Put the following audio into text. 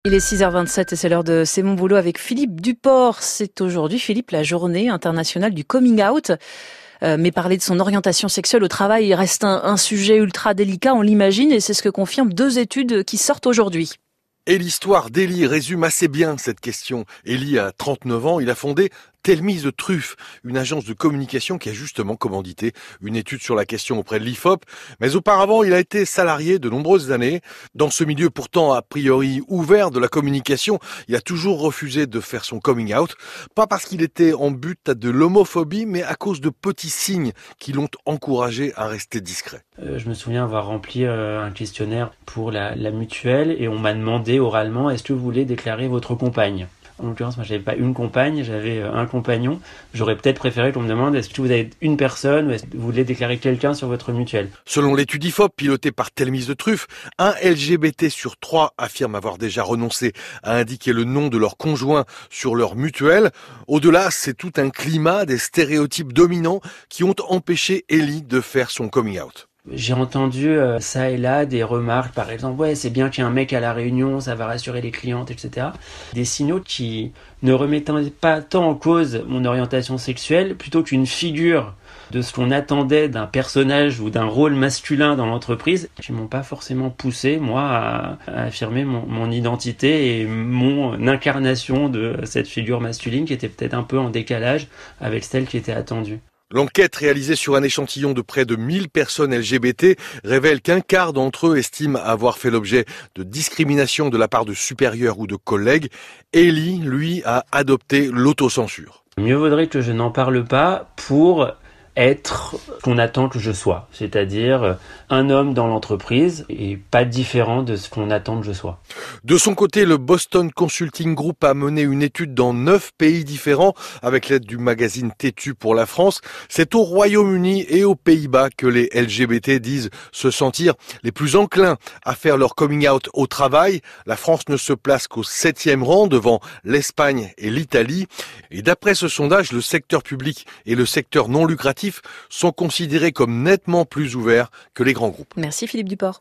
Il est 6h27 et c'est l'heure de C'est mon boulot avec Philippe Duport. C'est aujourd'hui, Philippe, la journée internationale du coming out. Mais parler de son orientation sexuelle au travail reste un sujet ultra délicat, on l'imagine, et c'est ce que confirment 2 études qui sortent aujourd'hui. Et l'histoire d'Eli résume assez bien cette question. Eli a 39 ans, il a fondé Tell Me the Truth, une agence de communication qui a justement commandité une étude sur la question auprès de l'IFOP. Mais auparavant, il a été salarié de nombreuses années. Dans ce milieu pourtant a priori ouvert de la communication, il a toujours refusé de faire son coming out. Pas parce qu'il était en but à de l'homophobie, mais à cause de petits signes qui l'ont encouragé à rester discret. Je me souviens avoir rempli un questionnaire pour la mutuelle et on m'a demandé oralement « Est-ce que vous voulez déclarer votre compagne ?» En l'occurrence, moi, j'avais pas une compagne, j'avais un compagnon. J'aurais peut-être préféré qu'on me demande est-ce que vous avez une personne ou est-ce que vous voulez déclarer quelqu'un sur votre mutuelle. Selon l'étude IFOP pilotée par Tell Me the Truth, un LGBT sur 3 affirme avoir déjà renoncé à indiquer le nom de leur conjoint sur leur mutuelle. Au-delà, c'est tout un climat, des stéréotypes dominants qui ont empêché Eli de faire son coming out. J'ai entendu ça et là des remarques, par exemple, ouais, c'est bien qu'il y ait un mec à la réunion, ça va rassurer les clientes, etc. Des signaux qui ne remettaient pas tant en cause mon orientation sexuelle, plutôt qu'une figure de ce qu'on attendait d'un personnage ou d'un rôle masculin dans l'entreprise, qui m'ont pas forcément poussé, moi, à affirmer mon identité et mon incarnation de cette figure masculine qui était peut-être un peu en décalage avec celle qui était attendue. L'enquête réalisée sur un échantillon de près de 1000 personnes LGBT révèle qu'un quart d'entre eux estiment avoir fait l'objet de discrimination de la part de supérieurs ou de collègues. Eli, lui, a adopté l'autocensure. Mieux vaudrait que je n'en parle pas pour être ce qu'on attend que je sois, c'est-à-dire un homme dans l'entreprise et pas différent de ce qu'on attend que je sois. De son côté, le Boston Consulting Group a mené une étude dans 9 pays différents avec l'aide du magazine Têtu pour la France. C'est au Royaume-Uni et aux Pays-Bas que les LGBT disent se sentir les plus enclins à faire leur coming out au travail. La France ne se place qu'au 7e rang devant l'Espagne et l'Italie. Et d'après ce sondage, le secteur public et le secteur non lucratif sont considérés comme nettement plus ouverts que les grands groupes. Merci Philippe Duport.